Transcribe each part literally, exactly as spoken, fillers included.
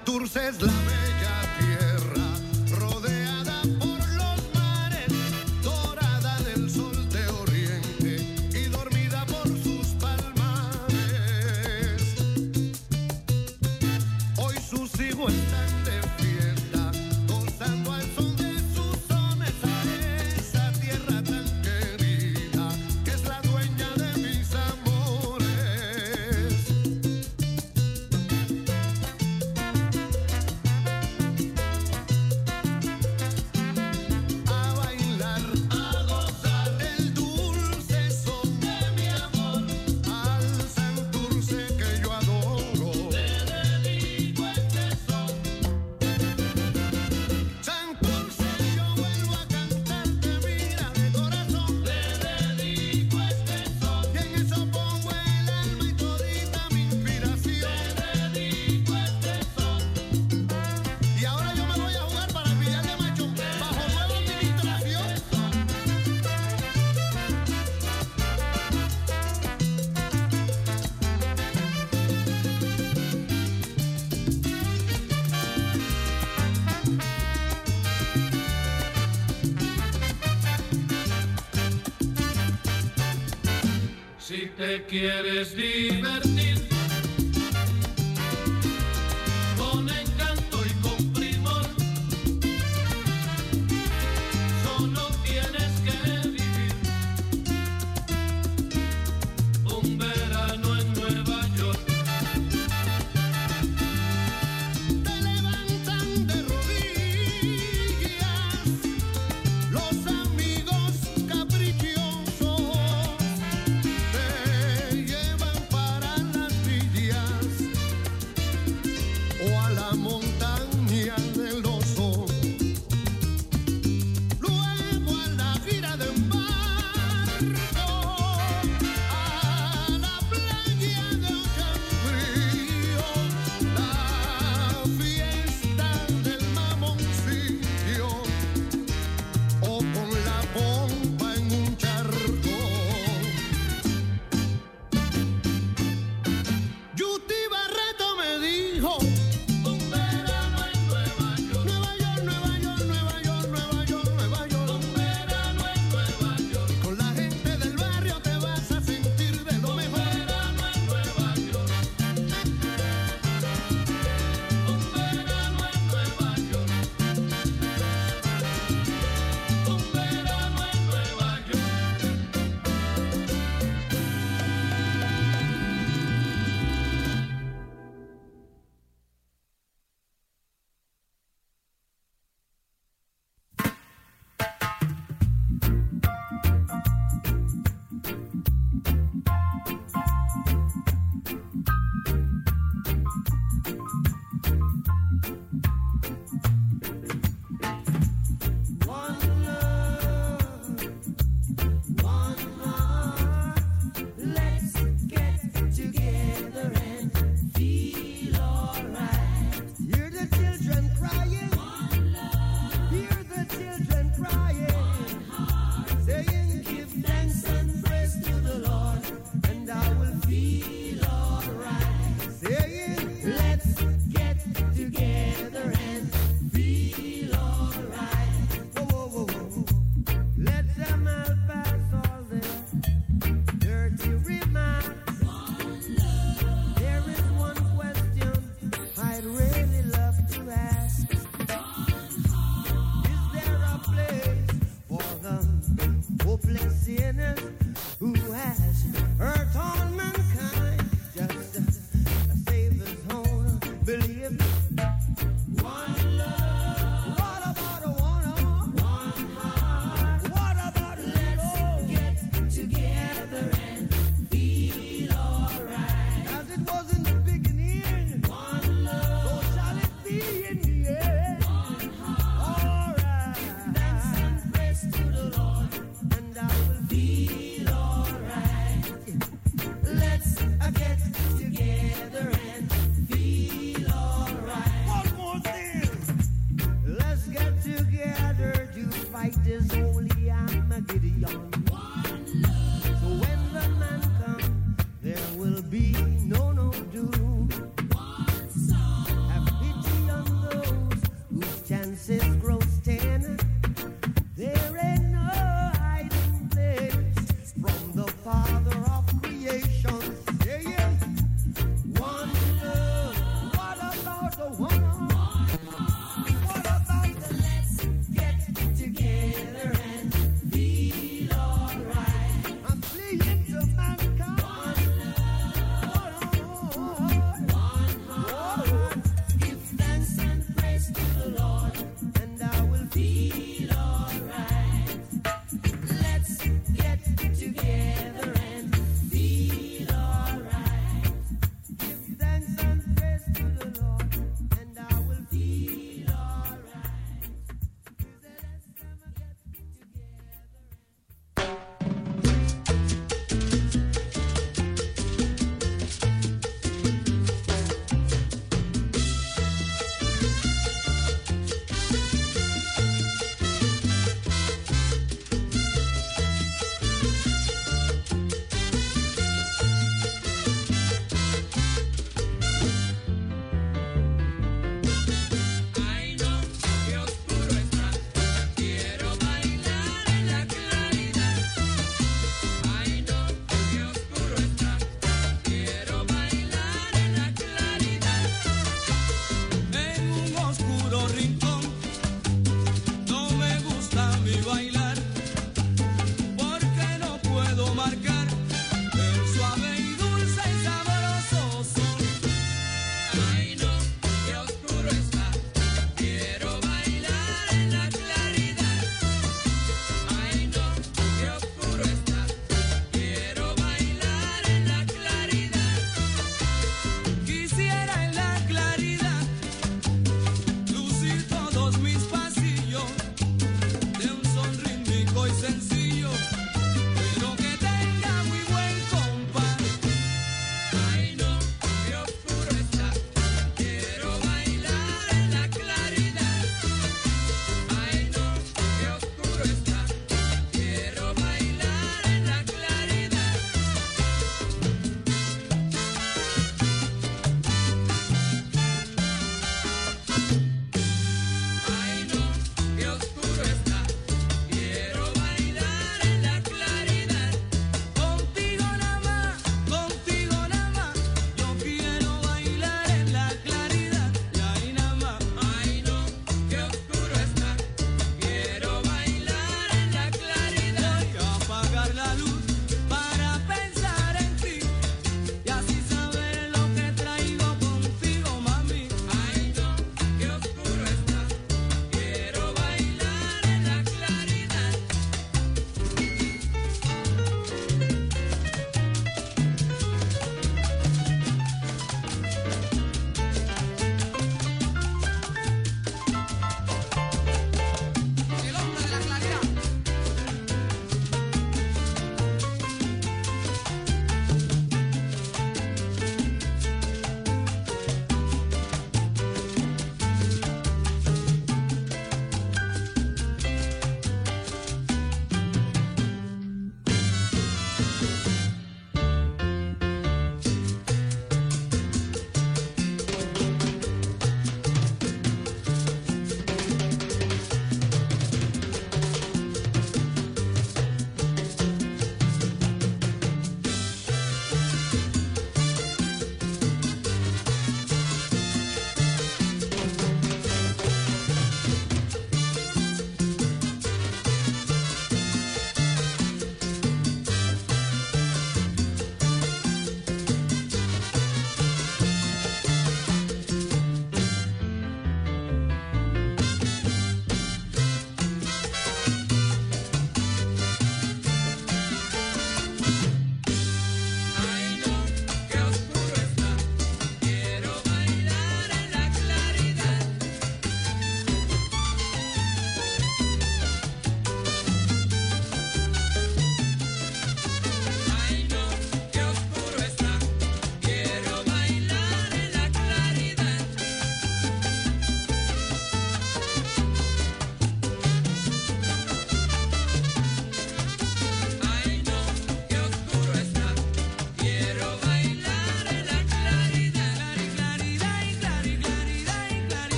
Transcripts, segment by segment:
Santurce es la bella tierra, rodeada por los mares, dorada del sol de oriente y dormida por sus palmares. Hoy sus hijos están de fiesta, gozando al son de sus sones a esa tierra tan querida, que es la dueña de mis amores. A bailar, a gozar del dulce son de mi amor, al Santurce que yo adoro, le dedico este son. Santurce, yo vuelvo a cantarte, mira de corazón, le dedico este son. Y en eso pongo el alma y todita mi inspiración, le dedico este son. Y ahora yo me voy a jugar para el Villar de Machón, bajo nueva administración. Si te quieres divertir con encanto y con primor, solo tienes que vivir un verano en Nueva York. Te levantan de rodillas los amigos caprichosos, te llevan para las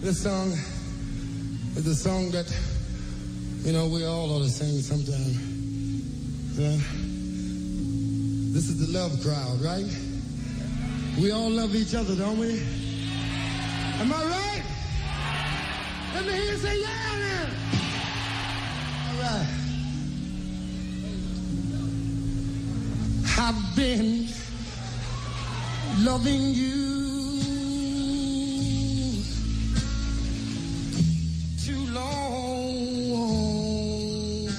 This song is a song that, you know, we all ought to sing sometime. Yeah. This is the love crowd, right? We all love each other, don't we? Am I right? Let me hear you say yeah then. All right. I've been loving you too long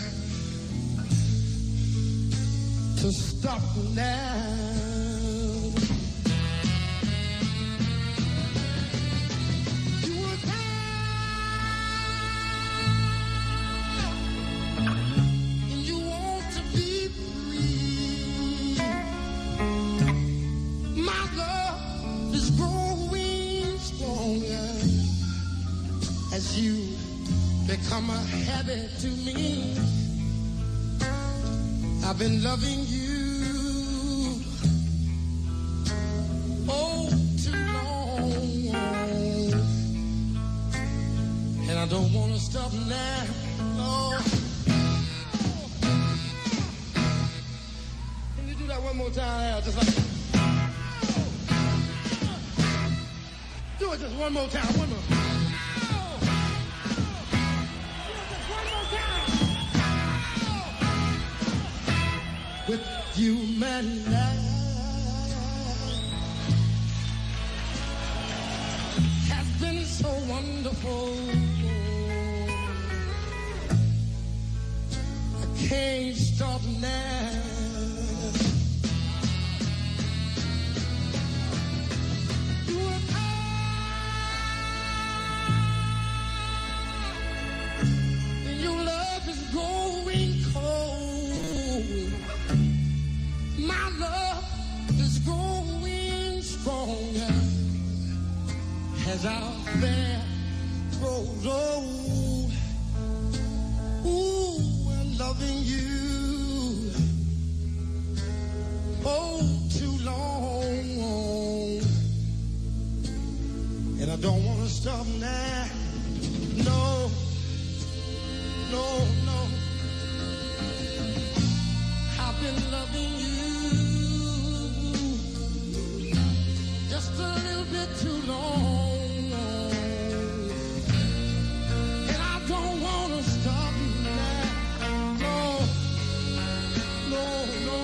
to stop now. You were down and you want to be free. My love is growing stronger as you become a habit to me. I've been loving you oh too long, and I don't want to stop now. No. Can you do that one more time? Just like do it just one more time. One more. With you, man, has been so wonderful. I can't stop now. You are kind, and your love is growing cold. My love is growing stronger as our affair grows old. Ooh, I'm loving you oh too long, and I don't want to stop now. No, no, no. I've been loving you just a little bit too long, and I don't want to stop now. No, no, no,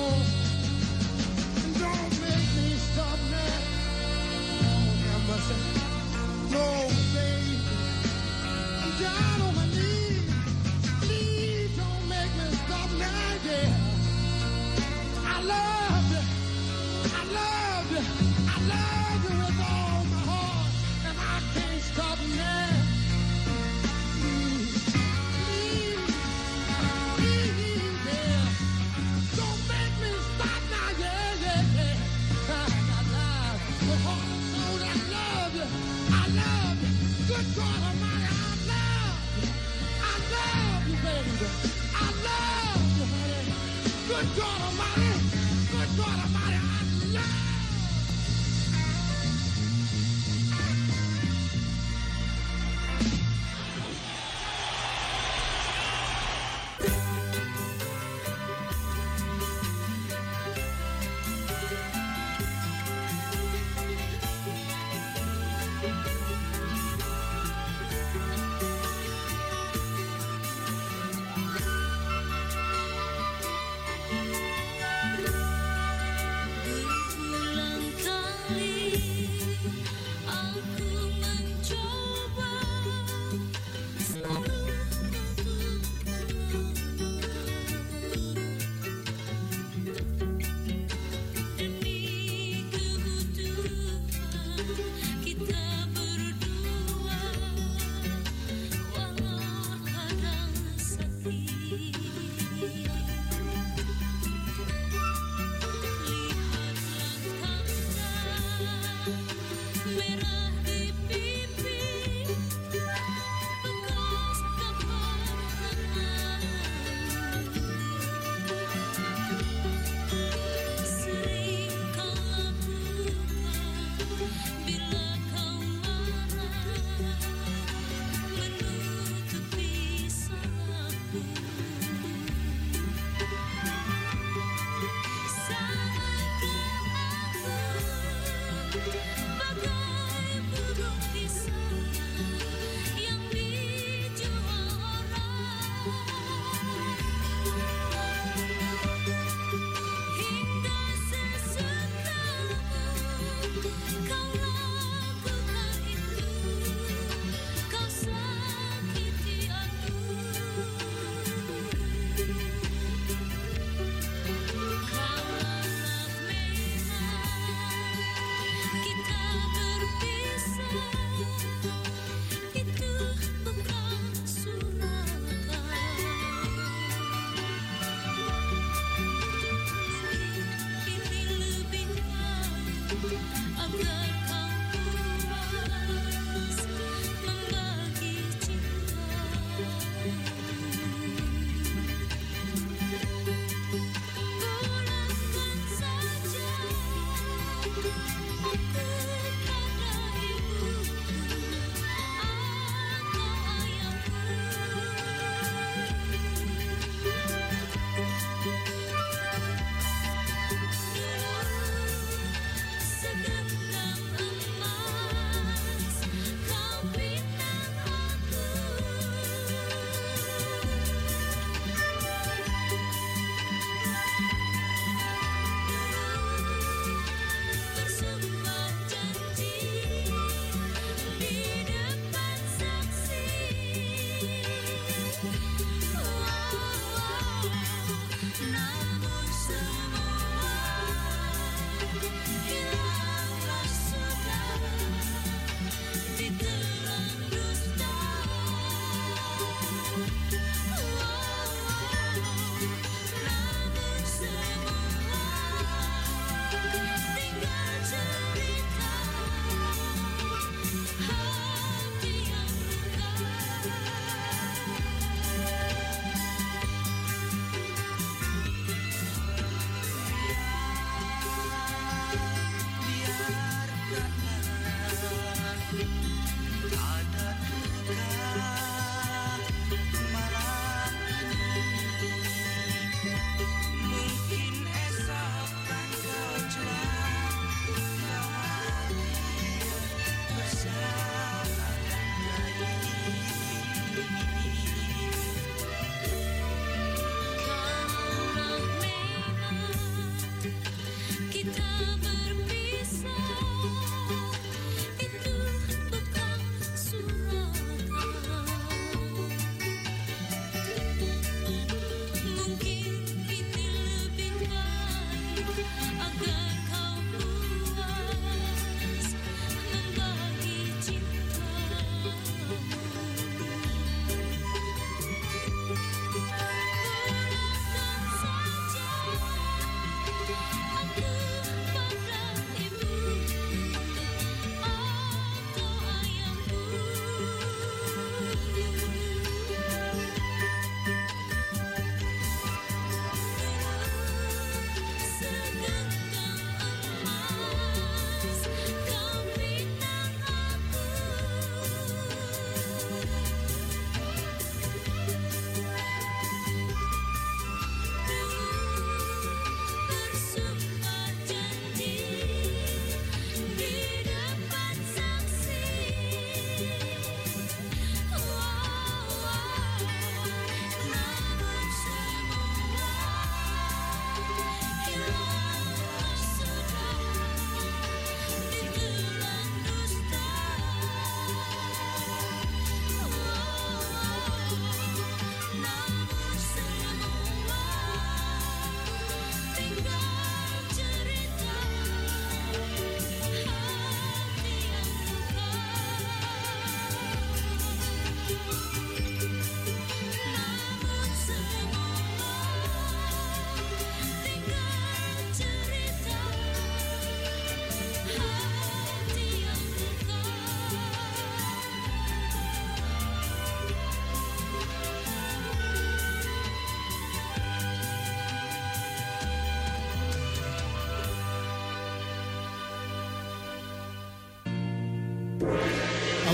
don't make me stop now. I must say, no, baby, I'm down on my knees. Please don't make me stop now, yeah. I love you, I love you, I love you with all my heart, and I can't stop now. Please, please, please, yeah. Don't make me stop now, yeah, yeah, yeah. I love you, with heart and soul, I love you, I love you. Good God Almighty, I love you, I love you, baby, I love you, honey. Good God Almighty, good God Almighty, I love you.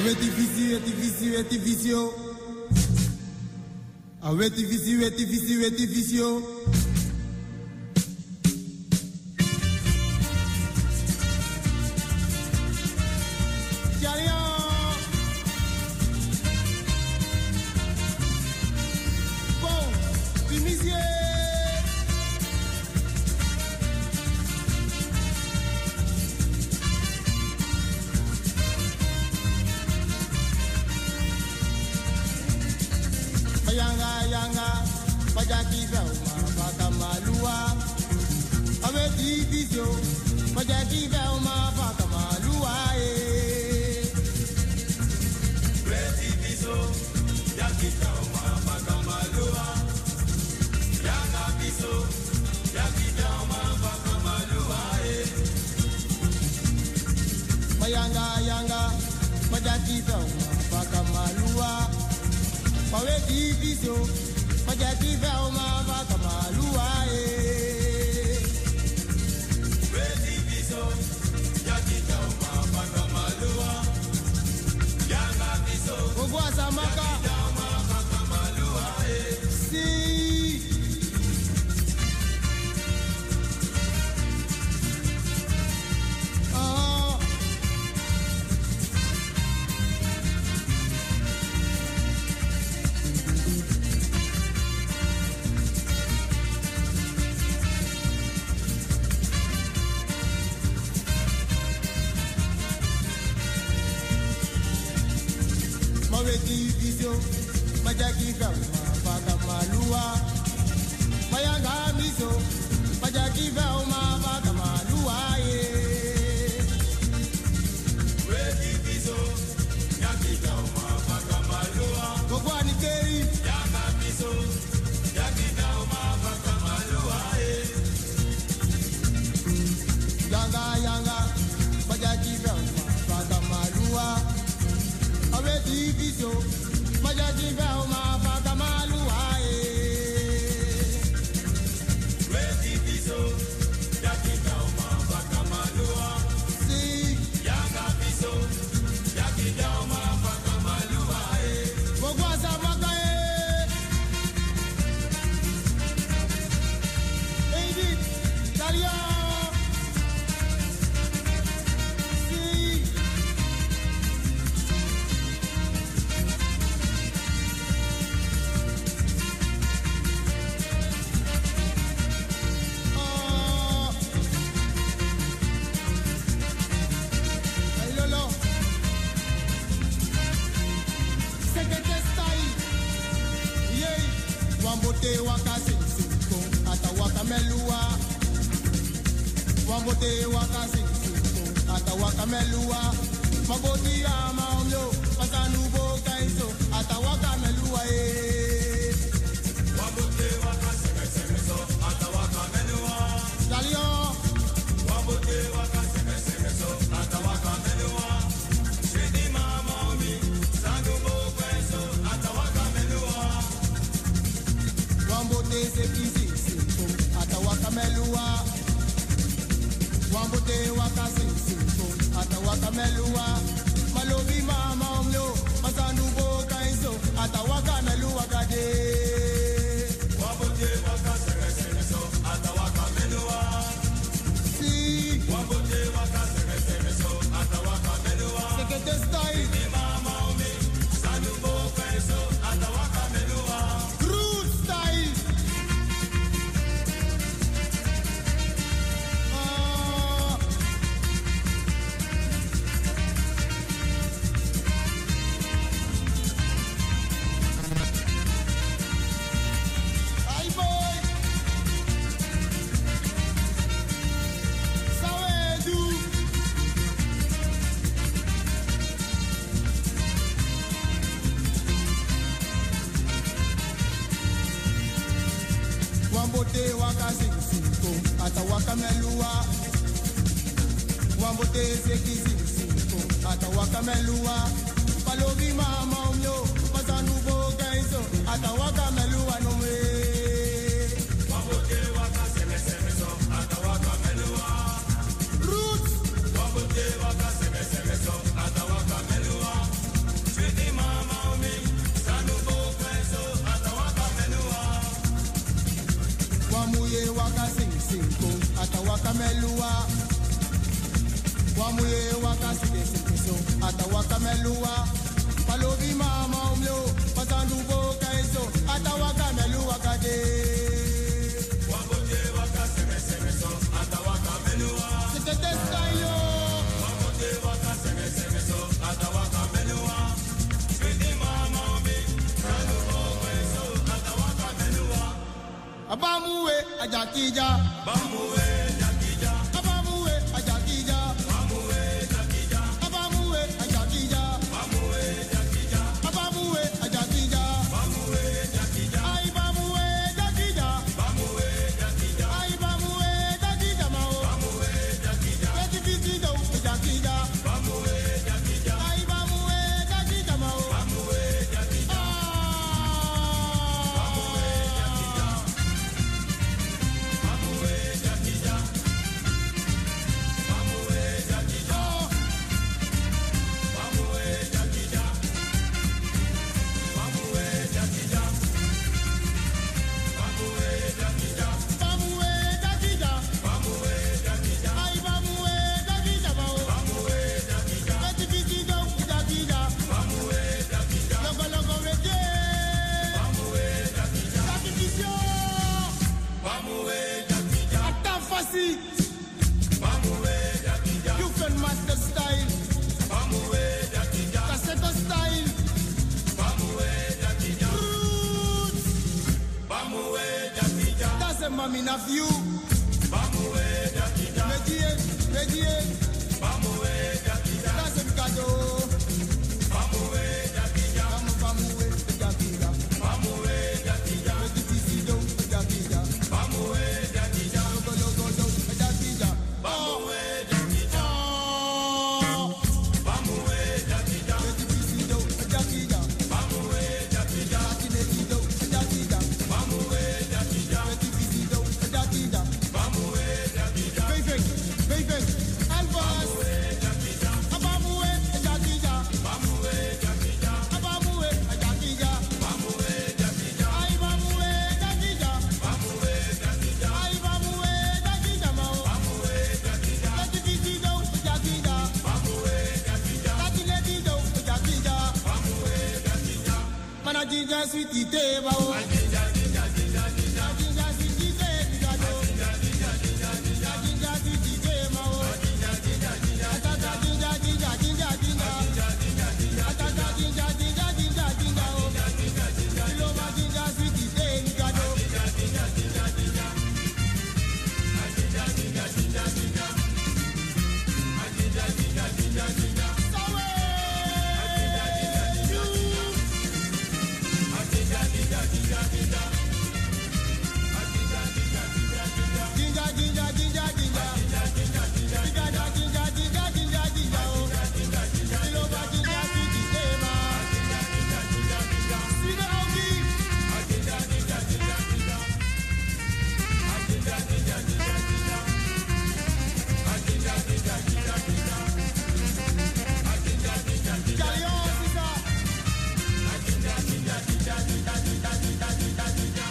Aweti visi, weti visi, weti visio. Aweti visi, weti visi, weti visio. atawaka melua. Wamuye waka sike sike so, atawaka melua. Palobi mama umlo, pasandu boka eso, atawaka melua kade. Wamuye waka sike sike so, atawaka melua. Sike testa yo. Wamuye waka sike sike so, atawaka melua. Sike mama umi, pasandu boka eso, atawaka melua. Abamuwe ajakija, bamuwe ajakija, abamuwe ajakija, bamuwe ajakija, abamuwe ajakija, bamuwe ajakija, abamuwe ajakija, bamuwe ajakija, ai bamuwe ajakija, bamuwe ajakija, ai bamuwe ajakija mao, bamuwe ajakija, beti beti do ajakija, bamuwe ajakija, ai bamuwe ajakija mao, bamuwe ajakija, bamuwe ajakija. You can master style, cassette style, roots. That's a mommy of you. Medie, medie, that's a gado. Bamuwe, bamuwe, jakija, bamuwe, jakija, meditisido, jakija, bamuwe, jakija, logo, logo, logo, jakija, bamuwe, jakija, bamuwe, jakija, meditisido, jakija, bamuwe, jakija, meditisido, jakija, bamuwe, jakija, meditisido, jakija, bamuwe, jakija, baby, baby, Alvas, abamuwe, jakija, bamuwe, jakija, abamuwe, jakija, bamuwe, jakija, ai bamuwe, jakija, bamuwe, jakija, ai bamuwe, jakija mao, bamuwe, jakija, meditisido, jakija, bamuwe, jakija, meditisido, jakija, bamuwe, jakija, mana jinja sweetie te bao, jinja jinja jinja jinja jinja sweetie te gado, jinja jinja jinja jinja jinja sweetie te mao, jinja jinja jinja jinja jinja jinja jinja jinja jinja atata jinja jinja jinja jinja oh, jinja jinja lova jinja sweetie te gado, jinja jinja jinja jinja jinja jinja jinja jinja jinja jinja jinja jinja sawe jinja jinja jinja jinja jinja jinja jinja jinja jinja jinja jinja Jinja jinja jinja jinja jinja oh, lova jinja sweetie te ma, sweetie augi, jinja jinja jinja jinja jinja jinja jinja jinja jinja jinja jinja Jalion sisa, jinja jinja jinja jinja jinja jinja jinja jinja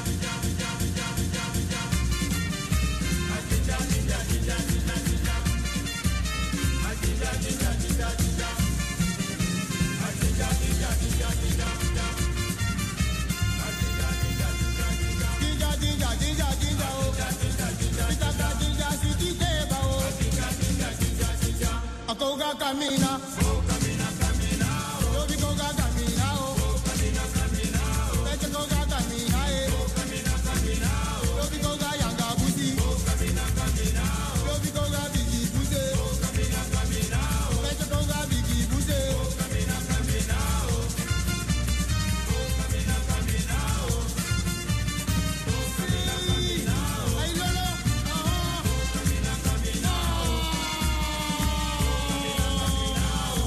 Akoga camina, oh camina camina, oh bicoga camina, oh camina camina, oh peche koga camina, oh camina camina, oh bicoga yanga busi, oh camina camina, oh bicoga bigi buse, oh camina camina, oh peche koga bigi buse, oh camina camina, oh camina camina, oh camina camina, oh ay lolo, oh camina camina, oh camina camina, oh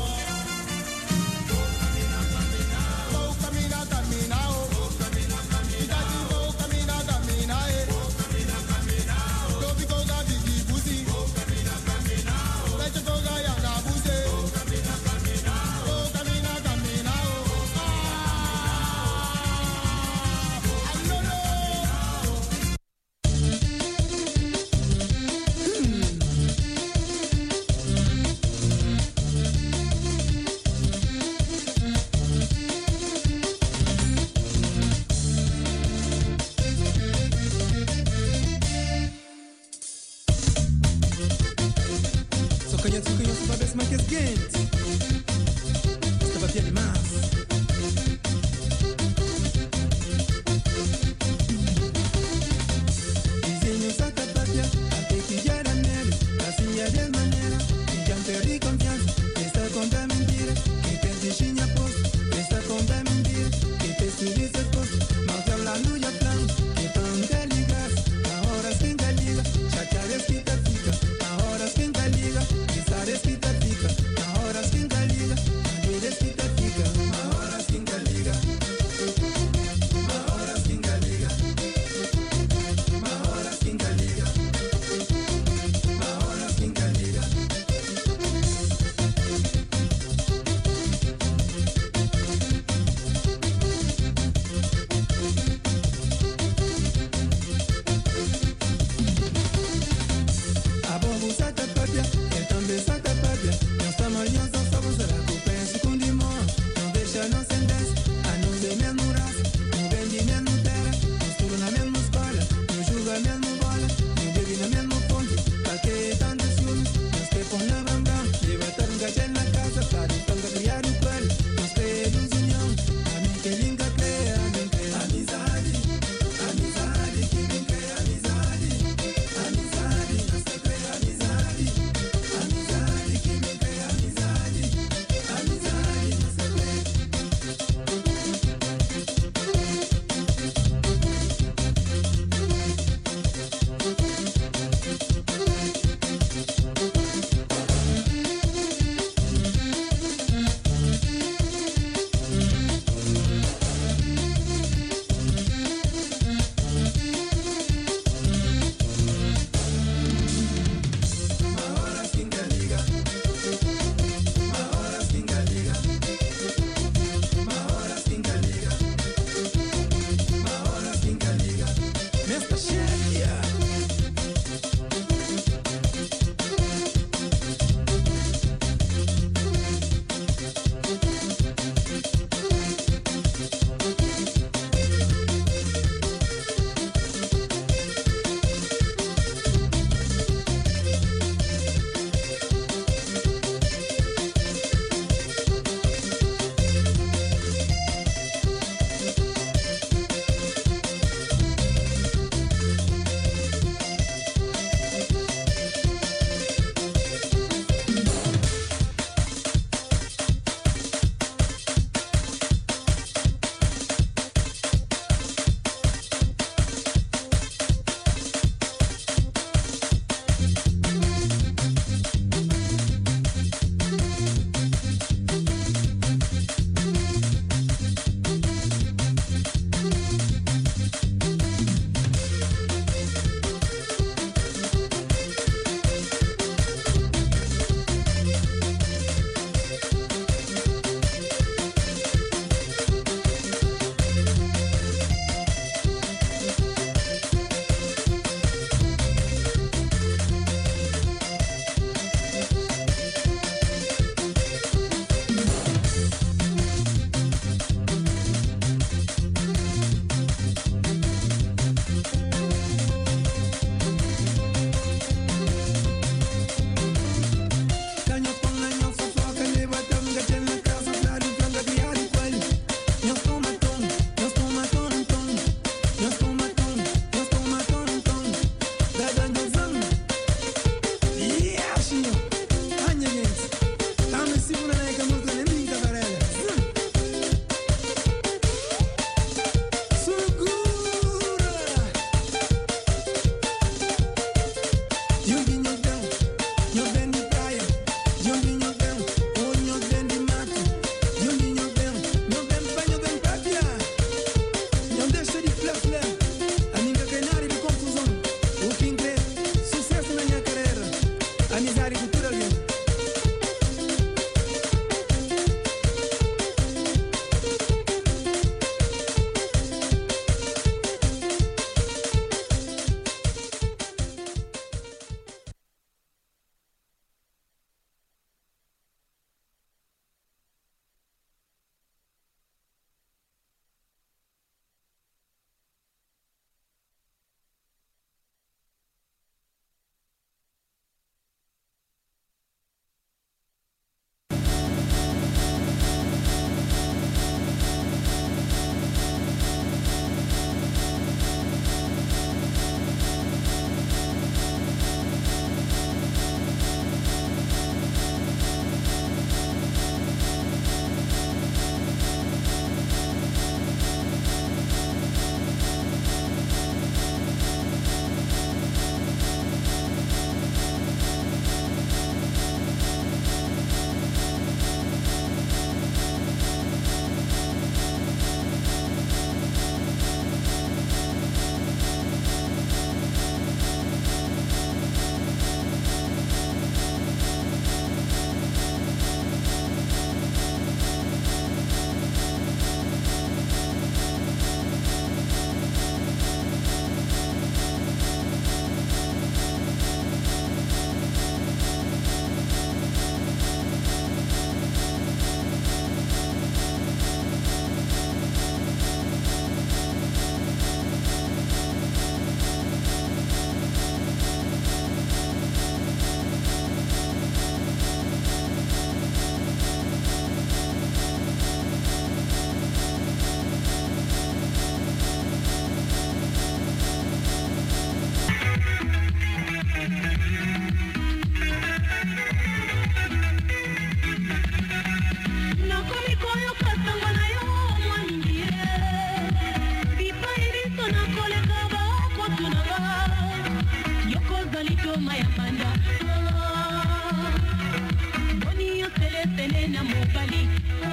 conheço, conheço para ver se mais que é quente. Estava aqui animado. Vizinho saca tapia, até que já era nele. Assim é de maneira, que já perdi confiança. Esta conta é mentira, que tem fichinha posto. Esta conta é mentira, que tem serviço exposto. Mal te habla luz ya plan, que tan te ligas. Ahora sin te liga, chachares que te fica. Ahora sin te liga, pisares que te fica. Ahora sin te liga, olvides que te fica. Ahora ngoma ya mbanda boni yo tele tele na mobali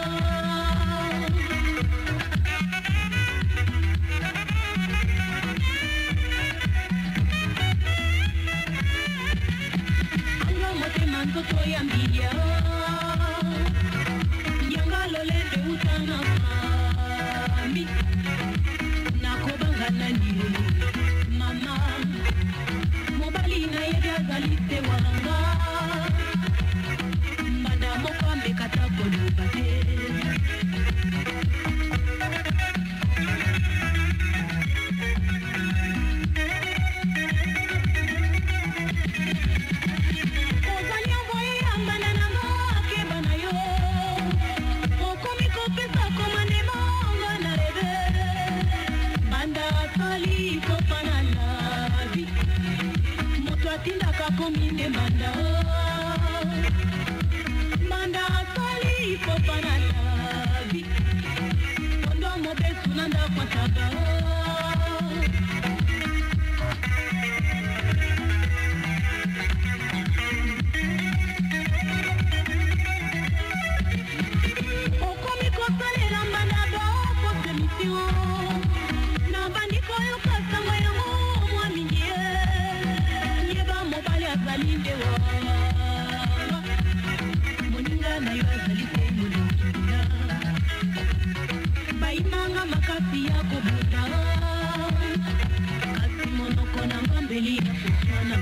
anga motema nzoto ya mbilia yanga lolende utana mami nakobanga nani mama mobali na yedi azalite wanga mbanda moko amekata koloba te ozali envoye ya mbanda nanga akeba na yo okomi kopesa komandema nga na rebe mbanda asali kopana la vi moto atindaka kominde mbanda mbanda asali kopana la vi kondo mobesu nanda kwataka okomi kosalela mbanda bokose misio na bandiko yoka sango yango mwa mingi yeba mobali azali nde wanga moninga na yo azali te molingina bayimanga makasi ya kobuta kasi monoko na ngambeli ya koswana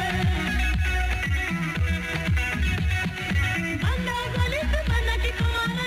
Anda, saliste, manda, que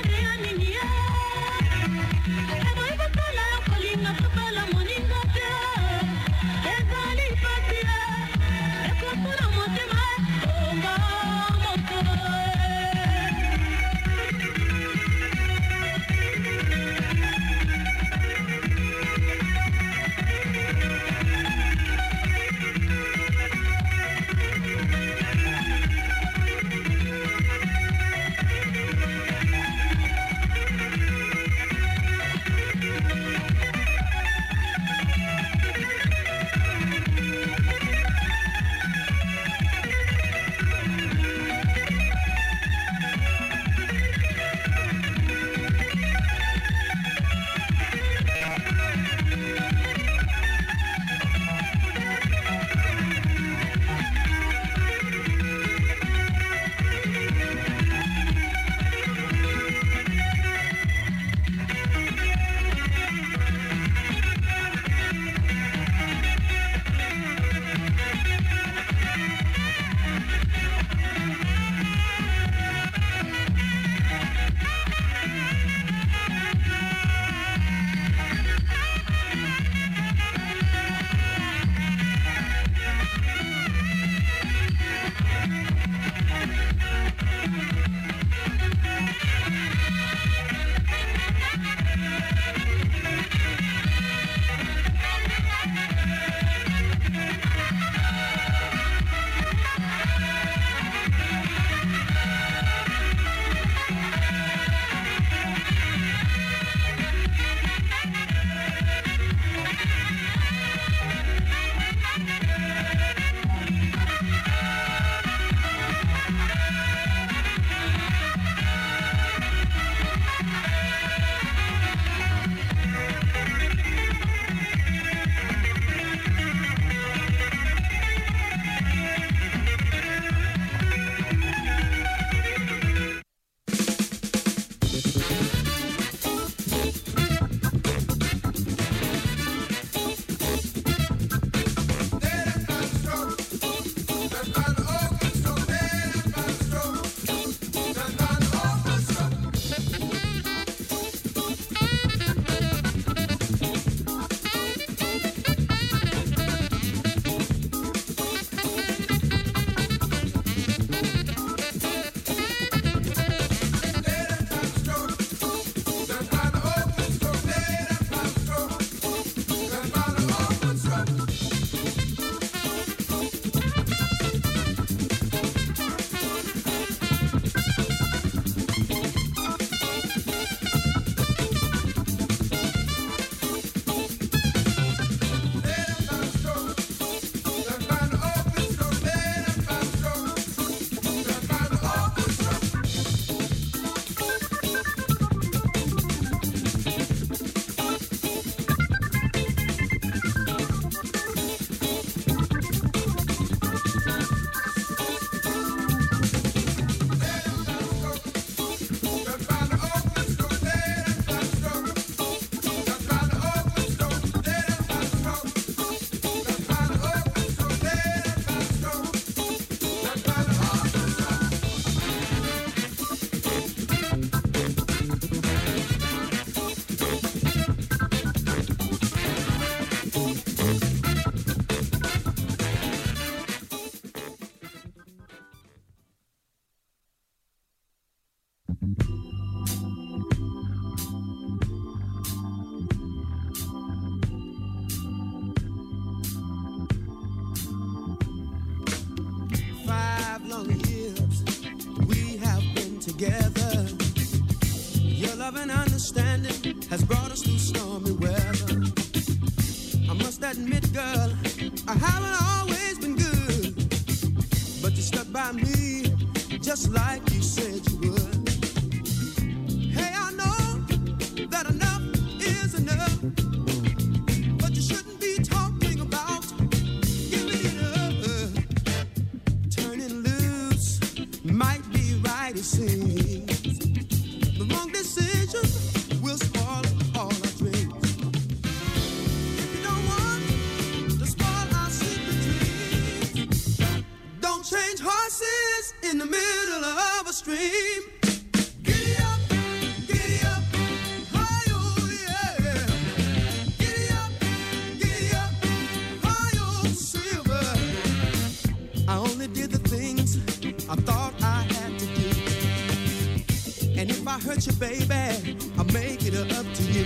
Five long years we have been together. Your love and understanding has brought us through stormy weather. I must admit, girl, I haven't always been good, but you stuck by me just like you said you would. Hey, I know that enough is enough, but you shouldn't be talking about giving it up. Turning loose might be right, it seems. The wrong decision will spoil all our dreams. If you don't want to spoil our secret dreams, don't change horses in the middle of a stream. Giddy up, giddy up, hi-oh, yeah. Giddy up, giddy up, hi-oh, silver. I only did the things I thought I had to do. And if I hurt you, baby, I'll make it up to you.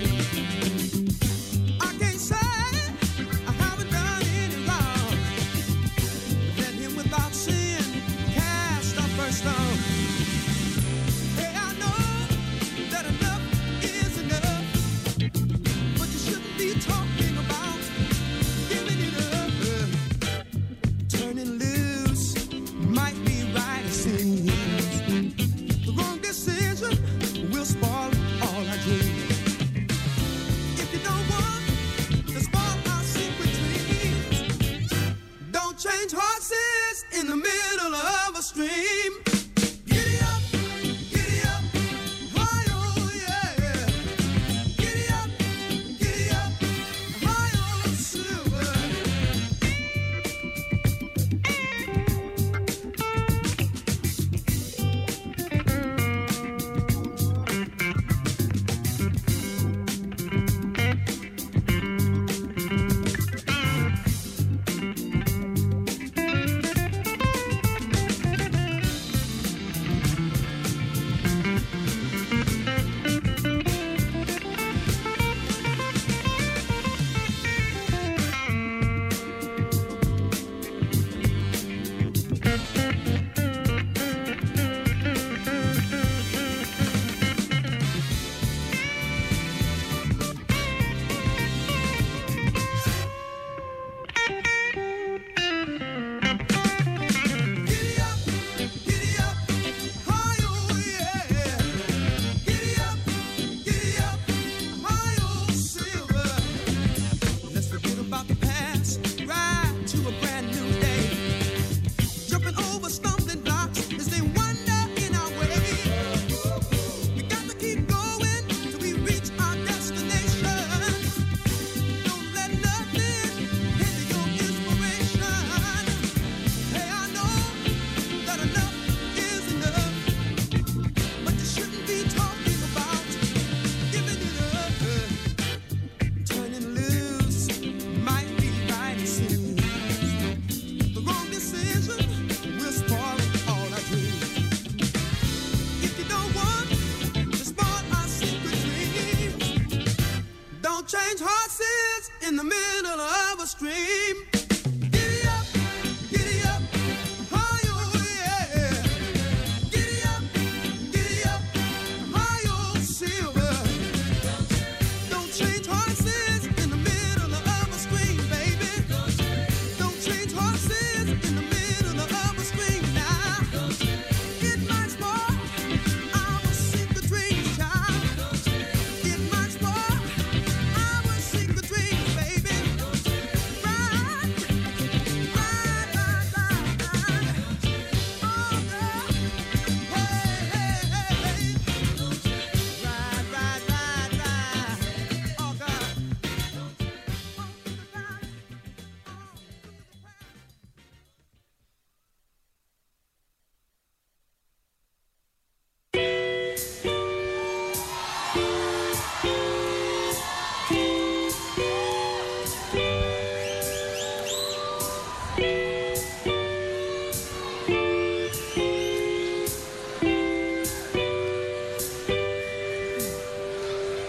I can't say I haven't done any wrong. Let him without sin cast our first stone. Hey, I know that enough is enough, but you shouldn't be talking about giving it up. Turning loose might be right, it seems. The wrong decision will spoil all our dreams. If you don't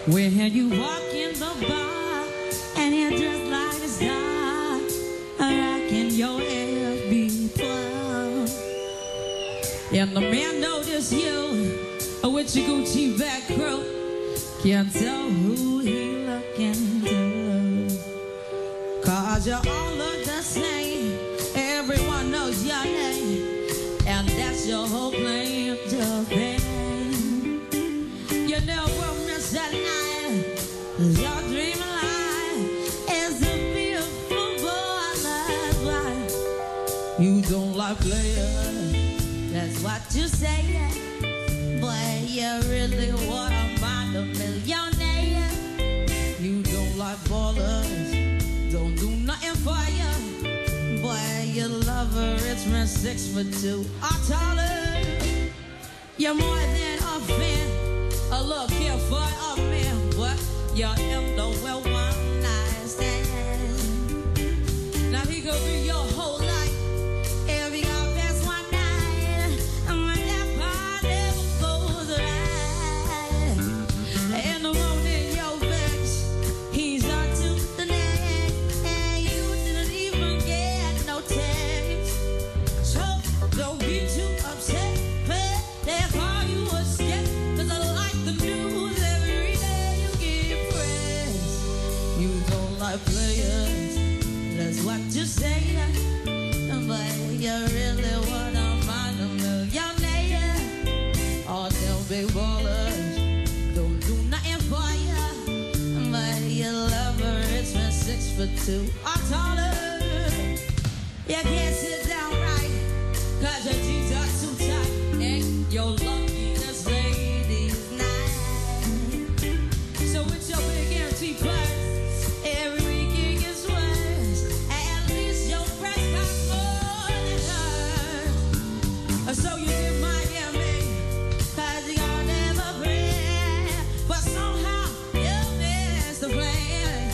When you walk in the bar and you're dressed like a star, rocking your F B twelve, and the man notice you with your Gucci back crow, can't tell who he looking to, cause you all look the same, everyone knows your name, and that's your whole claim to fame. You never miss that night, your dream life is a beautiful boy, that's why you don't like players, that's what you say. Boy, you really want to find a millionaire. You don't like ballers, don't do nothing for you. Boy, you love a rich man six foot two or taller. You're more than a fan, a look here for a man, but you're in the well one night stand. Now he could be your whole life if you got past one night, and when that part never goes right. In the morning your vex, he's on to the neck, and you didn't even get no text. So don't be too upset, but they call you a skip, cause I like the news every day you get pressed. You don't like players, that's what you say. But you really wanna find a millionaire. All them big ballers don't do nothing for you, but you love a rich man six foot two or taller. You can't sit down right, cause your jeans are too tight, and you're lucky this lady's night. So with your big empty purse, every weekend gets worse. At least your breath costs more than hers. So you did Miami, cause you got never pray, but somehow you missed the plan.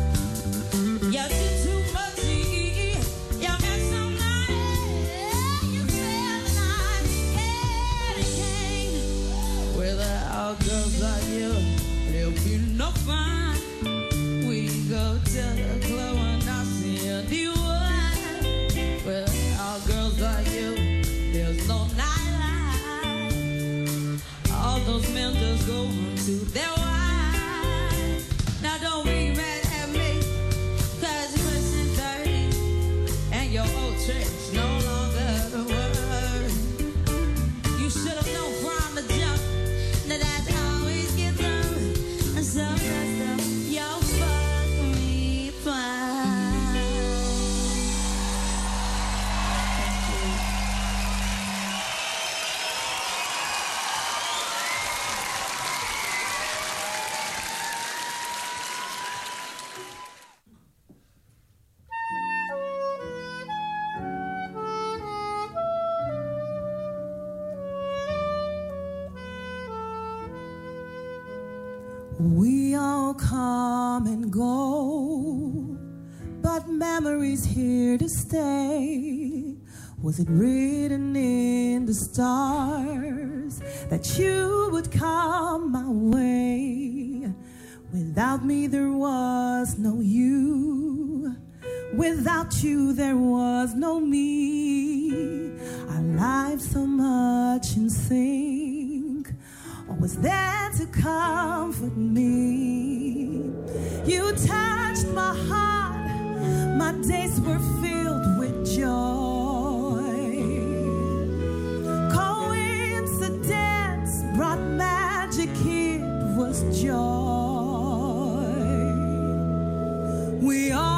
You did too much to eat, you missed some money, you fell the night, and it came. Without girls like you, there'll be no fun. We go to the club and I see a new one. Without girls like you, there's no nightlife. All those men just go to their wives. Now don't be mad at me, cause you're pushing thirty, and your old tricks no longer work. You should have known from the jump that I'd always get them, and so that's the yo fuck me fine. We all come and go, but memories here to stay. Was it written in the stars that you would come my way? Without me there was no you, without you there was no me. Our lives so much in sync, always there to comfort me. You touched my heart, my days were filled with joy. Coincidence brought magic, it was joy. We all